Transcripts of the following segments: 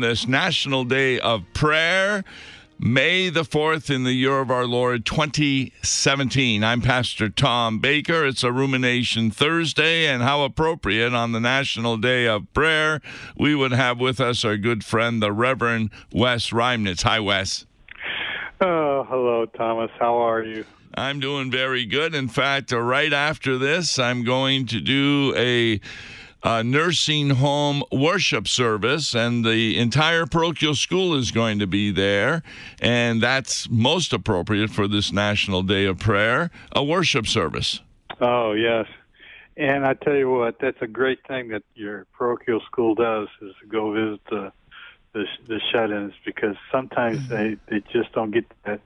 this National Day of Prayer, May the 4th in the year of our Lord 2017. I'm Pastor Tom Baker. It's a Rumination Thursday, and how appropriate on the National Day of Prayer we would have with us our good friend, the Reverend Wes Reimnitz. Hi, Wes. Oh, hello, Thomas. How are you? I'm doing very good. In fact, right after this, I'm going to do a nursing home worship service, and the entire parochial school is going to be there, and that's most appropriate for this National Day of Prayer, a worship service. Oh, yes. And I tell you what, that's a great thing that your parochial school does, is to go visit the shut-ins, because sometimes they just don't get that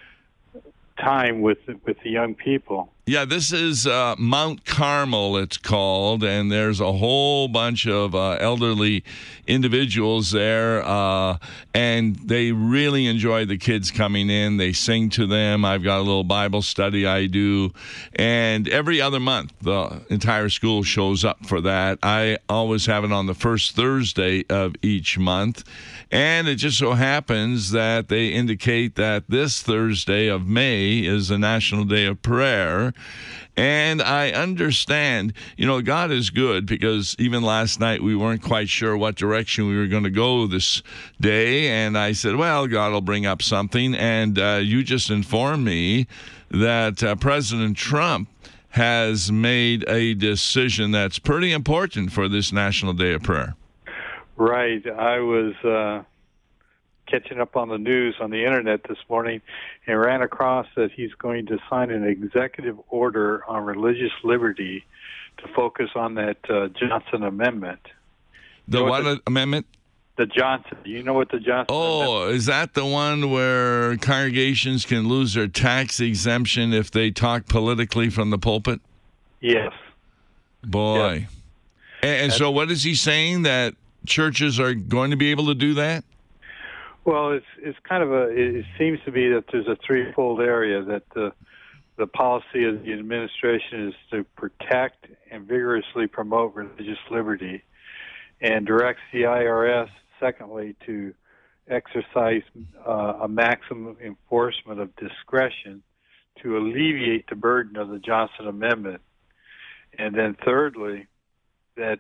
time with the young people. Yeah, this is Mount Carmel, it's called, and there's a whole bunch of elderly individuals there, and they really enjoy the kids coming in. They sing to them. I've got a little Bible study I do, and every other month, the entire school shows up for that. I always have it on the first Thursday of each month, and it just so happens that they indicate that this Thursday of May is the National Day of Prayer. And I understand, God is good, because even last night we weren't quite sure what direction we were going to go this day. And I said, well, God will bring up something. And you just informed me that President Trump has made a decision that's pretty important for this National Day of Prayer. Right. I was catching up on the news on the internet this morning and ran across that he's going to sign an executive order on religious liberty to focus on that Johnson Amendment. The what amendment? The Johnson. Do you know what the Johnson Amendment is? Oh, is that the one where congregations can lose their tax exemption if they talk politically from the pulpit? Yes. Boy. Yes. And so what is he saying, that churches are going to be able to do that? Well, it's kind of it seems to be that there's a threefold area, that the policy of the administration is to protect and vigorously promote religious liberty, and directs the IRS, secondly, to exercise a maximum enforcement of discretion to alleviate the burden of the Johnson Amendment, and then thirdly, that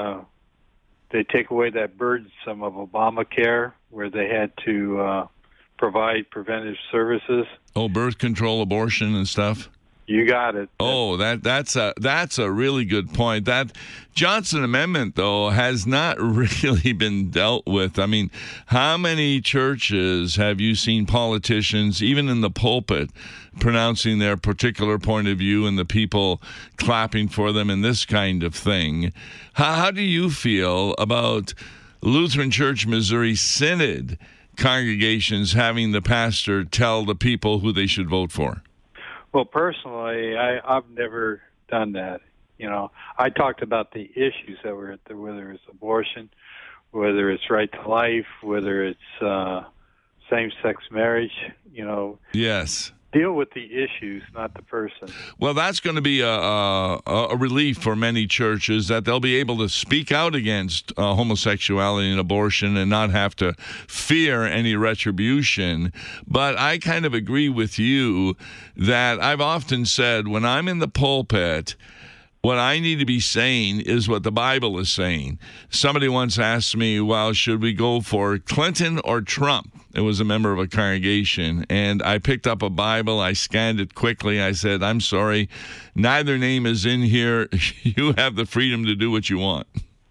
they take away that burdensome of Obamacare, where they had to provide preventive services. Oh, birth control, abortion, and stuff. You got it. Oh, that's a really good point. That Johnson Amendment, though, has not really been dealt with. I mean, how many churches have you seen politicians, even in the pulpit, pronouncing their particular point of view and the people clapping for them and this kind of thing? How do you feel about Lutheran Church Missouri Synod congregations having the pastor tell the people who they should vote for? Well, personally, I've never done that. I talked about the issues that were at whether it's abortion, whether it's right to life, whether it's same-sex marriage. Yes. Deal with the issues, not the person. Well, that's going to be a relief for many churches, that they'll be able to speak out against homosexuality and abortion and not have to fear any retribution. But I kind of agree with you that I've often said, when I'm in the pulpit, what I need to be saying is what the Bible is saying. Somebody once asked me, well, should we go for Clinton or Trump? It was a member of a congregation, and I picked up a Bible. I scanned it quickly. I said, I'm sorry, neither name is in here. You have the freedom to do what you want.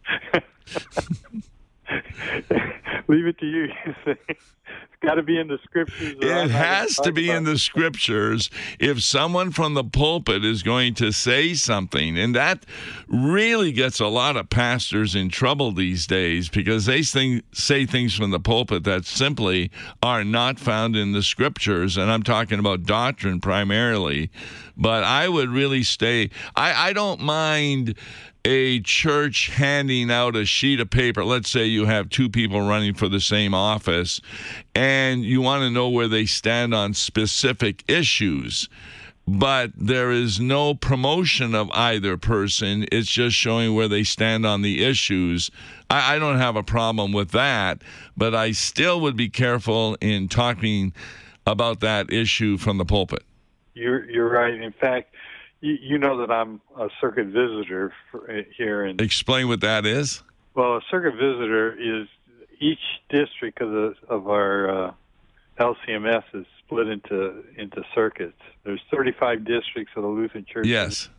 Leave it to you. It's got to be in the scriptures. It has to be in the scriptures if someone from the pulpit is going to say something. And that really gets a lot of pastors in trouble these days, because they say things from the pulpit that simply are not found in the scriptures. And I'm talking about doctrine primarily. But I would really stay. I don't mind a church handing out a sheet of paper. Let's say you have two people running for the same office, and you want to know where they stand on specific issues. but there is no promotion of either person. It's just showing where they stand on the issues. I don't have a problem with that, but I still would be careful in talking about that issue from the pulpit. You're right. In fact, you know that I'm a circuit visitor here. Explain what that is. Well, a circuit visitor is each district of our LCMS is split into circuits. There's 35 districts of the Lutheran Church. Yes.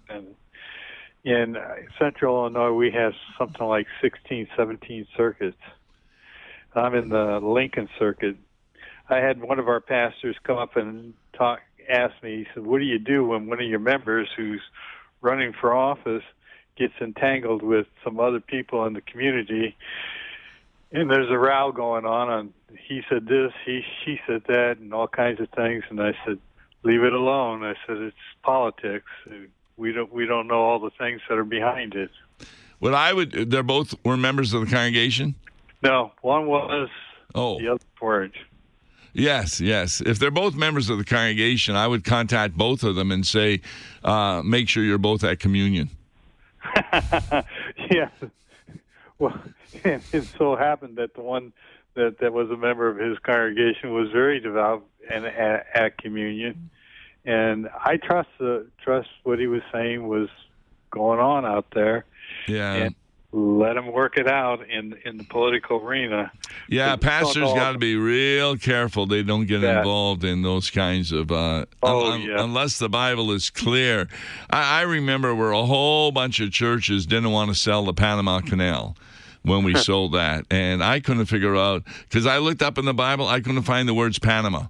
In Central Illinois, we have something like 16, 17 circuits. I'm in the Lincoln Circuit. I had one of our pastors come up and ask me, he said, what do you do when one of your members who's running for office gets entangled with some other people in the community and there's a row going on and he said this, she said that, and all kinds of things. And I said, leave it alone. I said, it's politics. We don't know all the things that are behind it. They both were members of the congregation? No, one was, the other weren't. Yes. If they're both members of the congregation, I would contact both of them and say, make sure you're both at communion. Yeah. Well, and it so happened that the one that was a member of his congregation was very devout and at communion. And I trust what he was saying was going on out there. Yeah. And let him work it out in the political arena. Yeah, pastors got to be real careful they don't get involved in those kinds of unless the Bible is clear. I remember where a whole bunch of churches didn't want to sell the Panama Canal when we sold that, and I couldn't figure out, because I looked up in the Bible, I couldn't find the words Panama.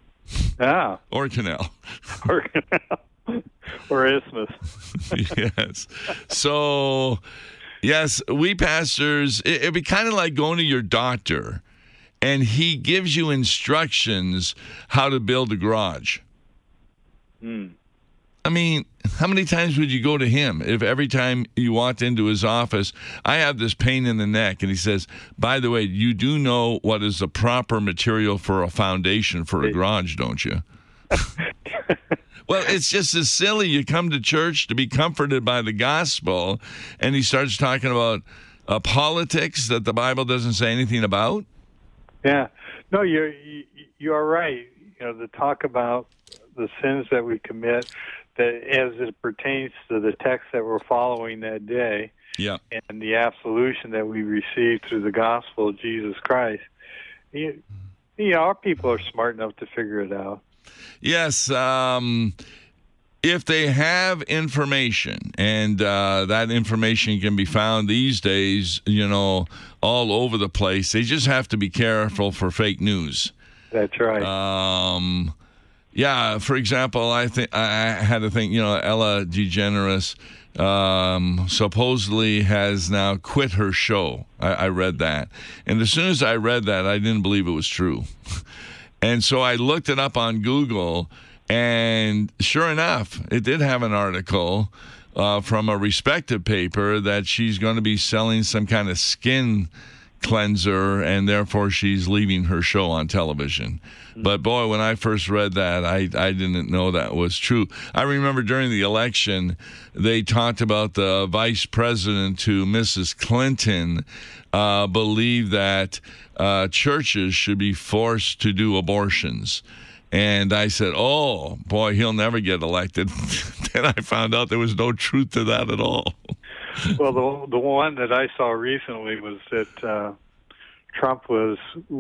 Or canal. Or canal. Or isthmus. Yes. So, yes, we pastors, it'd be kind of like going to your doctor, and he gives you instructions how to build a garage. I mean, how many times would you go to him if every time you walked into his office, I have this pain in the neck, and he says, by the way, you do know what is the proper material for a foundation for a garage, don't you? Well, it's just as silly. You come to church to be comforted by the gospel, and he starts talking about politics that the Bible doesn't say anything about. Yeah. No, you're right. To talk about the sins that we commit, that as it pertains to the text that we're following that day, and the absolution that we receive through the gospel of Jesus Christ. Our people are smart enough to figure it out. Yes, if they have information, and that information can be found these days, all over the place, they just have to be careful for fake news. That's right. Yeah, for example, I had to think, Ella DeGeneres supposedly has now quit her show. I read that. And as soon as I read that, I didn't believe it was true. And so I looked it up on Google, and sure enough, it did have an article from a respected paper that she's going to be selling some kind of skin cleanser, and therefore she's leaving her show on television. But boy, when I first read that, I didn't know that was true. I remember during the election, they talked about the vice president to Mrs. Clinton believed that churches should be forced to do abortions. And I said, oh, boy, he'll never get elected. Then I found out there was no truth to that at all. Well, the one that I saw recently was that Trump was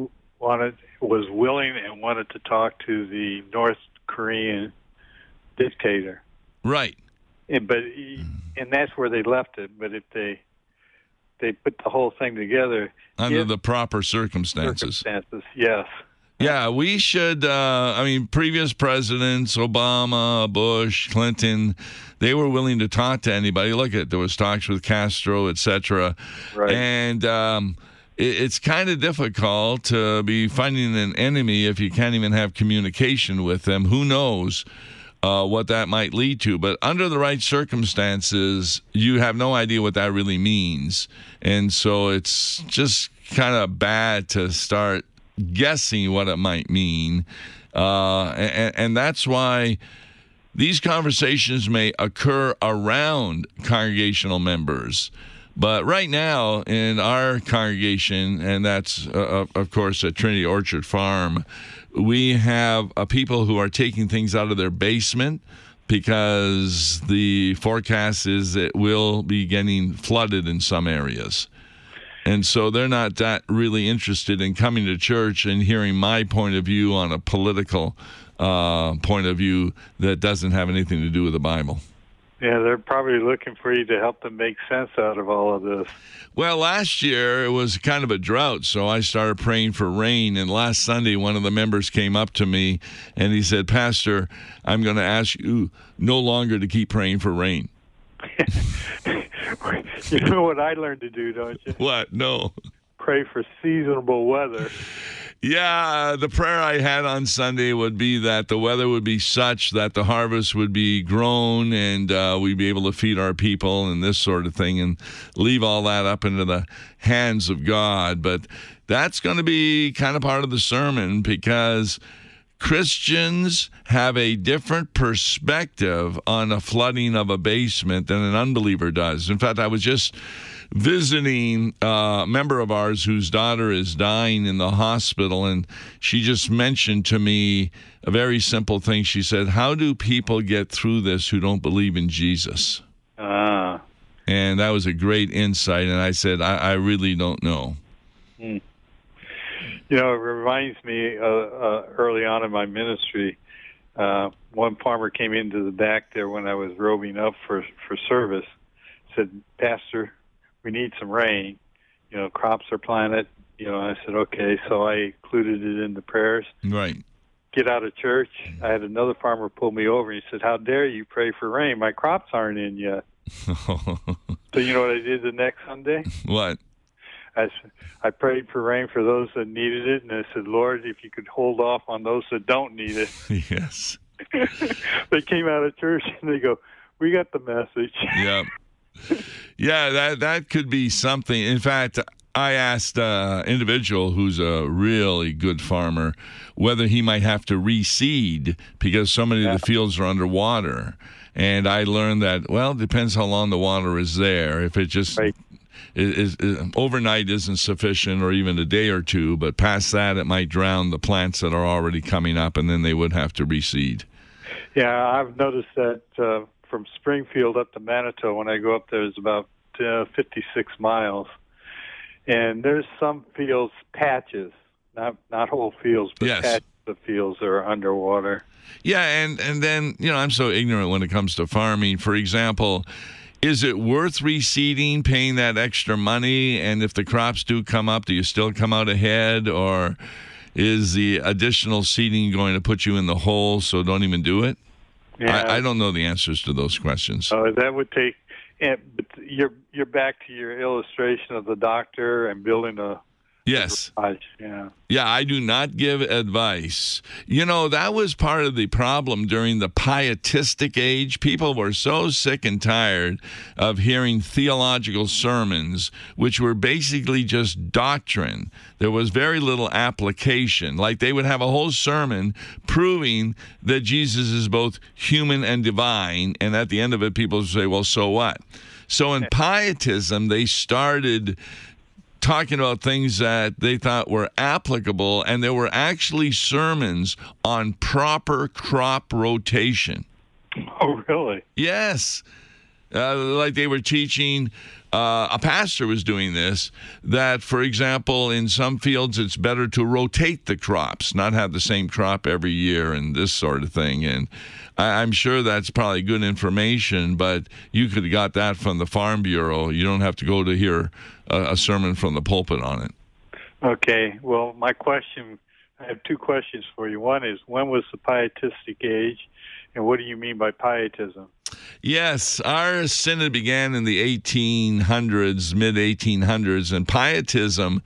willing and wanted to talk to the North Korean dictator. Right. And that's where they left it. But if they put the whole thing together under the proper circumstances. Yes. Yeah, we should, previous presidents, Obama, Bush, Clinton, they were willing to talk to anybody. Look at, there was talks with Castro, etc. Right. And it's kind of difficult to be finding an enemy if you can't even have communication with them. Who knows what that might lead to? But under the right circumstances, you have no idea what that really means. And so it's just kind of bad to start guessing what it might mean, and that's why These conversations may occur around congregational members. But right now in our congregation, and that's, of course, at Trinity Orchard Farm, we have people who are taking things out of their basement because the forecast is it will be getting flooded in some areas. And so they're not that really interested in coming to church and hearing my point of view on a political point of view that doesn't have anything to do with the Bible. Yeah, they're probably looking for you to help them make sense out of all of this. Well, last year it was kind of a drought, so I started praying for rain. And last Sunday, one of the members came up to me and he said, "Pastor, I'm going to ask you no longer to keep praying for rain." You know what I learned to do, don't you? What? No. Pray for seasonable weather. Yeah, the prayer I had on Sunday would be that the weather would be such that the harvest would be grown and we'd be able to feed our people and this sort of thing, and leave all that up into the hands of God. But that's going to be kind of part of the sermon, because Christians have a different perspective on a flooding of a basement than an unbeliever does. In fact, I was just visiting a member of ours whose daughter is dying in the hospital, and she just mentioned to me a very simple thing. She said, "How do people get through this who don't believe in Jesus?" And that was a great insight, and I said, I really don't know. You know, it reminds me early on in my ministry, one farmer came into the back there when I was robing up for service, said, "Pastor, we need some rain. You know, crops are planted." You know, I said, okay. So I included it in the prayers. Right. Get out of church. I had another farmer pull me over and he said, "How dare you pray for rain? My crops aren't in yet." So you know what I did the next Sunday? What? I prayed for rain for those that needed it, and I said, "Lord, if you could hold off on those that don't need it." Yes. They came out of church and they go, "We got the message." Yep. Yeah, that could be something. In fact, I asked an individual who's a really good farmer whether he might have to reseed because so many of the fields are underwater. And I learned that, well, it depends how long the water is there. If it just is overnight isn't sufficient, or even a day or two, but past that it might drown the plants that are already coming up, and then they would have to reseed. Yeah, I've noticed that from Springfield up to Manitou, when I go up there, it's about 56 miles. And there's some fields, patches, not whole fields, but patches of fields that are underwater. Yeah, and then, you know, I'm so ignorant when it comes to farming. For example, is it worth reseeding, paying that extra money? And if the crops do come up, do you still come out ahead? Or is the additional seeding going to put you in the hole, so don't even do it? Yeah. I don't know the answers to those questions. That would take, but you're back to your illustration of the doctor and building a Yes. Yeah, I do not give advice. You know, that was part of the problem during the pietistic age. People were so sick and tired of hearing theological sermons, which were basically just doctrine. There was very little application. Like, they would have a whole sermon proving that Jesus is both human and divine, and at the end of it, people would say, well, so what? So in pietism, they started talking about things that they thought were applicable, and there were actually sermons on proper crop rotation. Oh, really? Yes. Like they were teaching, a pastor was doing this, that, for example, in some fields it's better to rotate the crops, not have the same crop every year and this sort of thing. And I'm sure that's probably good information, but you could have got that from the Farm Bureau. You don't have to go to hear a sermon from the pulpit on it. Okay. Well, I have two questions for you. One is, when was the pietistic age, and what do you mean by pietism? Yes, our synod began in the 1800s, mid-1800s, and pietism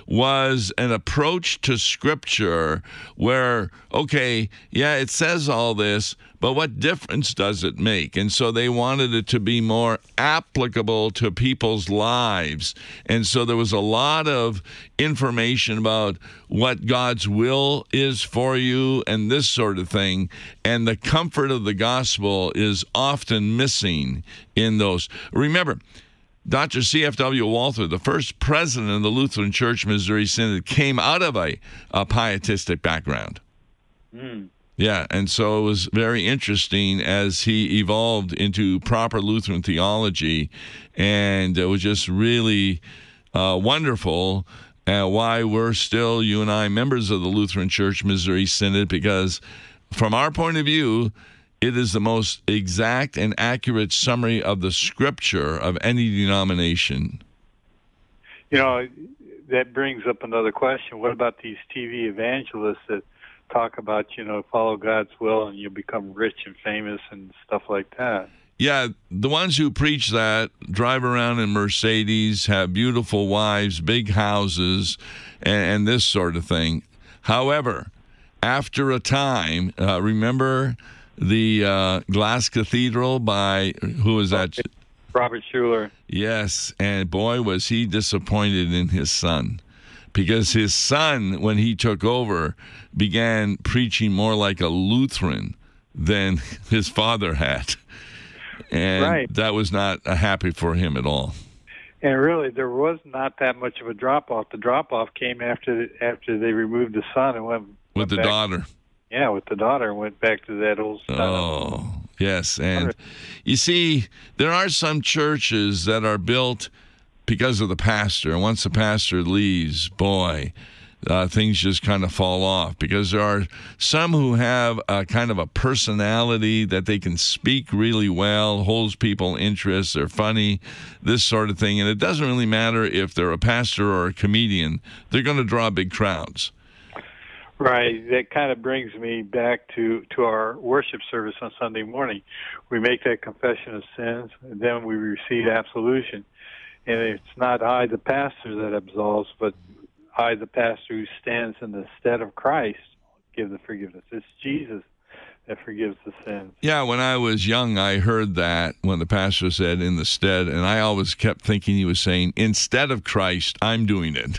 was an approach to Scripture where, okay, yeah, it says all this, but what difference does it make? And so they wanted it to be more applicable to people's lives. And so there was a lot of information about what God's will is for you and this sort of thing. And the comfort of the gospel is often missing in those. Remember, Dr. C.F.W. Walther, the first president of the Lutheran Church Missouri Synod, came out of a pietistic background. Yeah, and so it was very interesting as he evolved into proper Lutheran theology, and it was just really wonderful why we're still, you and I, members of the Lutheran Church Missouri Synod, because from our point of view, it is the most exact and accurate summary of the Scripture of any denomination. You know, that brings up another question. What about these TV evangelists that talk about, follow God's will and you'll become rich and famous and stuff like that? Yeah, the ones who preach that drive around in Mercedes, have beautiful wives, big houses, and this sort of thing. However, after a time, remember the Glass Cathedral by, who was that? Robert Schuller. Yes, and boy, was he disappointed in his son. Because his son, when he took over, began preaching more like a Lutheran than his father had. And that was not happy for him at all. And really, there was not that much of a drop-off. The drop-off came after they removed the son and went with the daughter. Yeah, with the daughter, and went back to that old style. Oh, yes. And you see, there are some churches that are built because of the pastor. And once the pastor leaves, boy, things just kind of fall off, because there are some who have a kind of a personality that they can speak really well, holds people interest, they're funny, this sort of thing. And it doesn't really matter if they're a pastor or a comedian. They're going to draw big crowds. Right. That kind of brings me back to our worship service on Sunday morning. We make that confession of sins, and then we receive absolution. And it's not I, the pastor, that absolves, but I, the pastor, who stands in the stead of Christ, give the forgiveness. It's Jesus that forgives the sins. Yeah, when I was young, I heard that when the pastor said in the stead, and I always kept thinking he was saying, instead of Christ, I'm doing it.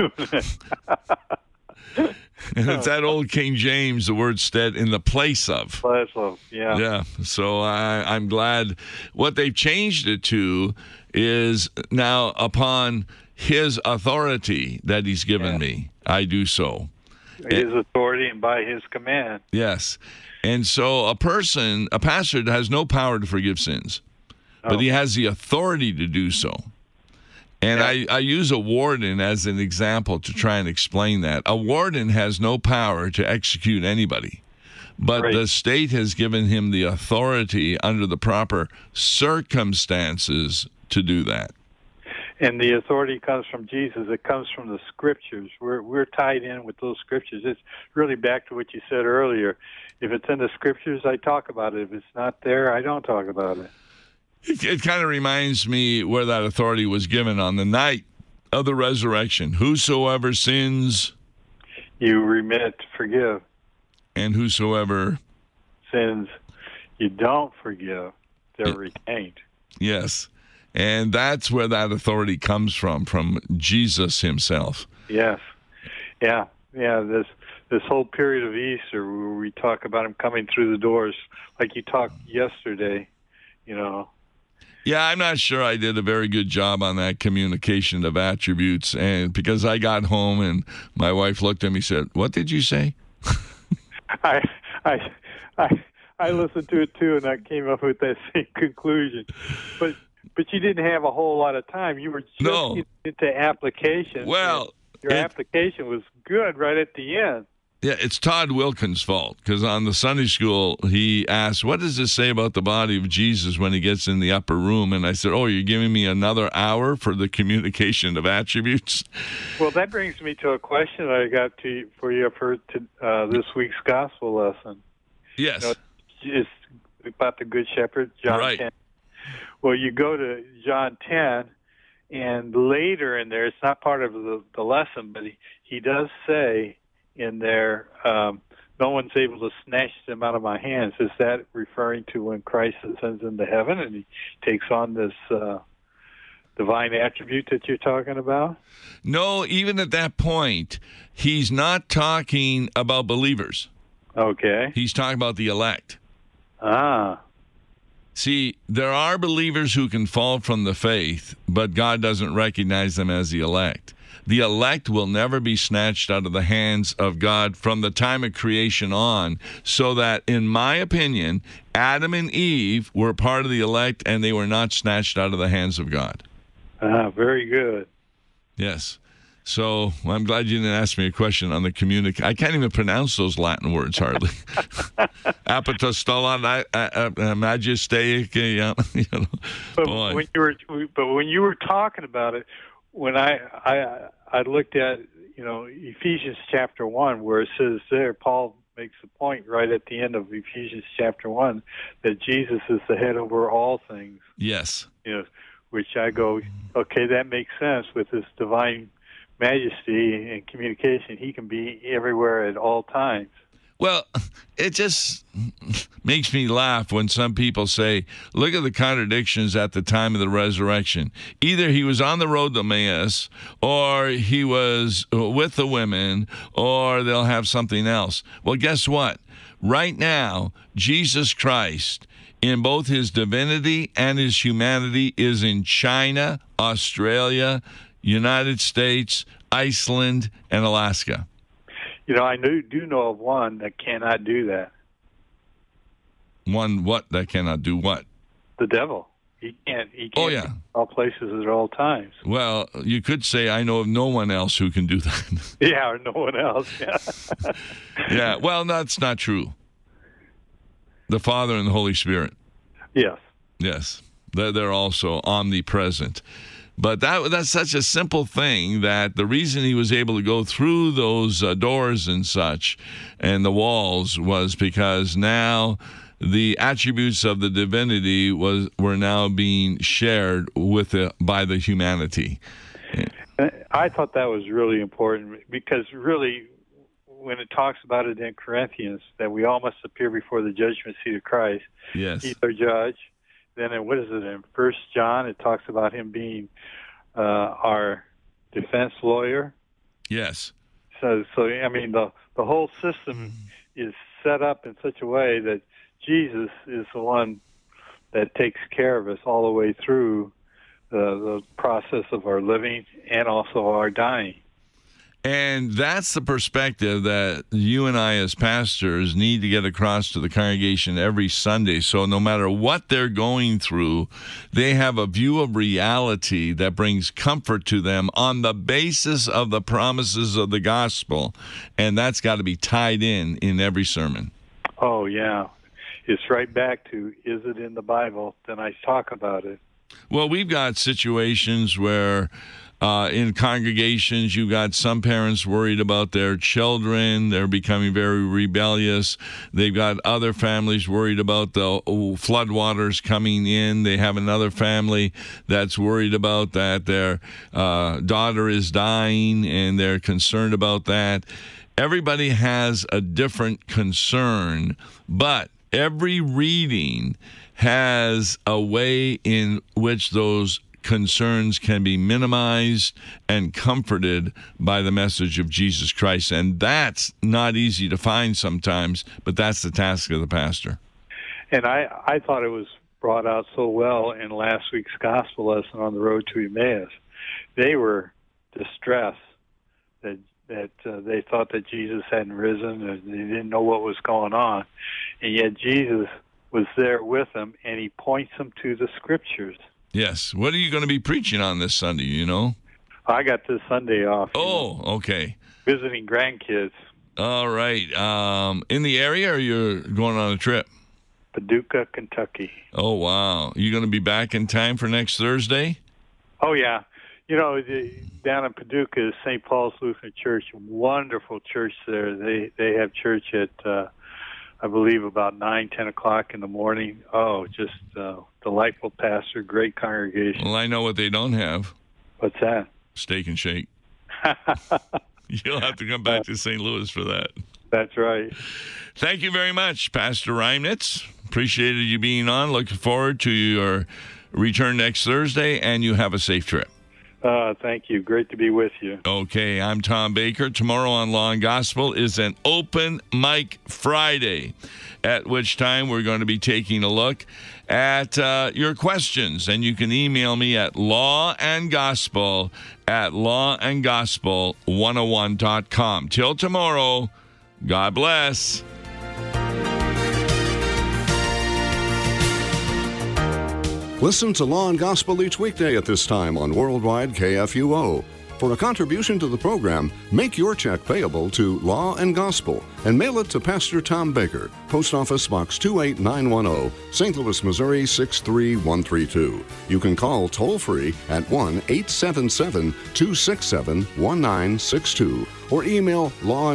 And it's that old King James, the word stead, in the place of. Place of, yeah. Yeah, so I'm glad. What they've changed it to is now upon his authority that he's given me, I do so. His authority and by his command. Yes. And so a pastor has no power to forgive sins, but he has the authority to do so. And I use a warden as an example to try and explain that. A warden has no power to execute anybody, but the state has given him the authority under the proper circumstances to do that. And the authority comes from Jesus. It comes from the Scriptures. We're tied in with those Scriptures. It's really back to what you said earlier. If it's in the Scriptures, I talk about it. If it's not there, I don't talk about it. It kind of reminds me where that authority was given on the night of the resurrection. Whosoever sins, you remit, forgive. And whosoever sins, you don't forgive, they're retained. Yes. And that's where that authority comes from Jesus himself. Yes. Yeah. This whole period of Easter where we talk about him coming through the doors, like you talked yesterday, Yeah, I'm not sure I did a very good job on that communication of attributes, and because I got home and my wife looked at me and said, "What did you say?" I listened to it too, and I came up with that same conclusion. But you didn't have a whole lot of time. You were just into application. Well, your application was good right at the end. Yeah, it's Todd Wilkins' fault, because on the Sunday school, he asked, what does this say about the body of Jesus when he gets in the upper room? And I said, you're giving me another hour for the communication of attributes? Well, that brings me to a question I got for you for this week's gospel lesson. Yes. It's about the Good Shepherd, John 10. Well, you go to John 10, and later in there, it's not part of the lesson, but he does say in there, no one's able to snatch them out of my hands. Is that referring to when Christ ascends into heaven and he takes on this divine attribute that you're talking about? No, even at that point, he's not talking about believers. Okay. He's talking about the elect. Ah. See, there are believers who can fall from the faith, but God doesn't recognize them as the elect. The elect will never be snatched out of the hands of God from the time of creation on, so that, in my opinion, Adam and Eve were part of the elect and they were not snatched out of the hands of God. Very good. Yes. So I'm glad you didn't ask me a question on the I can't even pronounce those Latin words hardly. Apostolon, magistaic, you know. But when you were talking about it, when I looked at, Ephesians chapter 1, where it says there, Paul makes a point right at the end of Ephesians chapter 1 that Jesus is the head over all things. Yes. Which I go, okay, that makes sense with his divine majesty and communication. He can be everywhere at all times. Well, it just makes me laugh when some people say, look at the contradictions at the time of the resurrection. Either he was on the road to Emmaus, or he was with the women, or they'll have something else. Well, guess what? Right now, Jesus Christ, in both his divinity and his humanity, is in China, Australia, United States, Iceland, and Alaska. I do know of one that cannot do that. One what that cannot do what? The devil. He can't oh, yeah. be in all places at all times. Well, you could say I know of no one else who can do that. Yeah, or no one else. Yeah. Yeah, well, that's not true. The Father and the Holy Spirit. Yes. Yes. They're also omnipresent. But that's such a simple thing that the reason he was able to go through those doors and such and the walls was because now the attributes of the divinity were now being shared by the humanity. I thought that was really important because really when it talks about it in Corinthians that we all must appear before the judgment seat of Christ. Yes. He's our judge. Then in 1 John, it talks about him being our defense lawyer. Yes. So I mean, the whole system is set up in such a way that Jesus is the one that takes care of us all the way through the process of our living and also our dying. And that's the perspective that you and I as pastors need to get across to the congregation every Sunday. So no matter what they're going through, they have a view of reality that brings comfort to them on the basis of the promises of the gospel. And that's got to be tied in every sermon. Oh, yeah. It's right back to, is it in the Bible? Then I talk about it. Well, we've got situations where in congregations, you got some parents worried about their children. They're becoming very rebellious. They've got other families worried about the floodwaters coming in. They have another family that's worried about that their daughter is dying, and they're concerned about that. Everybody has a different concern, but every reading has a way in which those concerns can be minimized and comforted by the message of Jesus Christ. And that's not easy to find sometimes, but that's the task of the pastor. And I thought it was brought out so well in last week's gospel lesson on the road to Emmaus. They were distressed that they thought that Jesus hadn't risen, and they didn't know what was going on. And yet Jesus was there with them, and he points them to the scriptures. Yes. What are you going to be preaching on this Sunday, you know? I got this Sunday off. Oh, okay. Visiting grandkids. All right. In the area, or you're going on a trip? Paducah, Kentucky. Oh, wow. You going to be back in time for next Thursday? Oh, yeah. Down in Paducah is St. Paul's Lutheran Church. Wonderful church there. They have church at, I believe, about 9, 10 o'clock in the morning. Oh, just delightful pastor, great congregation. Well, I know what they don't have. What's that? Steak and Shake. You'll have to come back to St. Louis for that. That's right. Thank you very much, Pastor Reimnitz. Appreciated you being on. Looking forward to your return next Thursday, and you have a safe trip. Thank you. Great to be with you. Okay, I'm Tom Baker. Tomorrow on Law and Gospel is an open mic Friday, at which time we're going to be taking a look at your questions. And you can email me at lawandgospel@lawandgospel101.com. Till tomorrow, God bless. Listen to Law and Gospel each weekday at this time on Worldwide KFUO. For a contribution to the program, make your check payable to Law and Gospel and mail it to Pastor Tom Baker, Post Office Box 28910, St. Louis, Missouri 63132. You can call toll-free at 1-877-267-1962 or email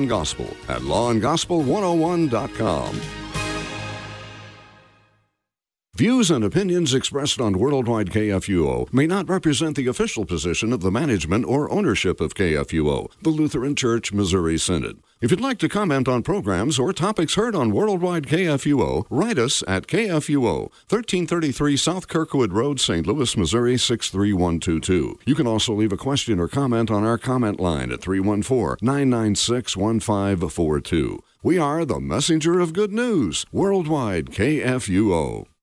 lawandgospel@lawandgospel101.com. Views and opinions expressed on Worldwide KFUO may not represent the official position of the management or ownership of KFUO, the Lutheran Church Missouri Synod. If you'd like to comment on programs or topics heard on Worldwide KFUO, write us at KFUO, 1333 South Kirkwood Road, St. Louis, Missouri 63122. You can also leave a question or comment on our comment line at 314-996-1542. We are the messenger of good news, Worldwide KFUO.